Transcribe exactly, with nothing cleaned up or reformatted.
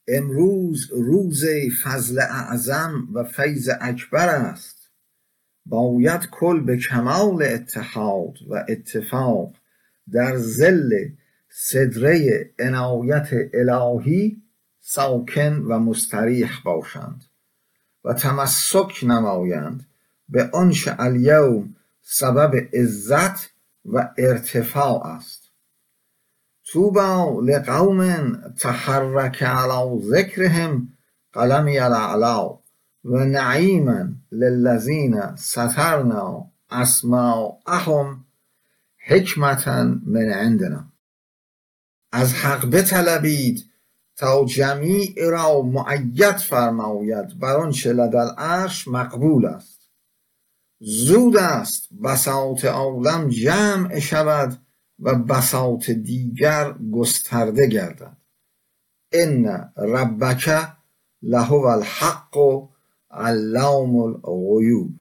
امروز روز فضل اعظم و فیض اکبر است. باید کل به کمال اتحاد و اتفاق در ظل سدره عنایت الهی ساکن و مستریح باشند و تمسک نمایند به آنچه الیوم سبب عزت و ارتفاع است. طوبی لقوم تحرک علی ذکرهم قلمی الاعلی و نعیما للذین سترنا اسماءهم حکمة من عندنا. از حق بطلبید تا جمیع را مؤید فرماید بر آنچه لدی العرش مقبول است. زود است بساط عالم جمع شود و بساط دیگر گسترده گردد. ان ربک لهو الحق علام الغیوب.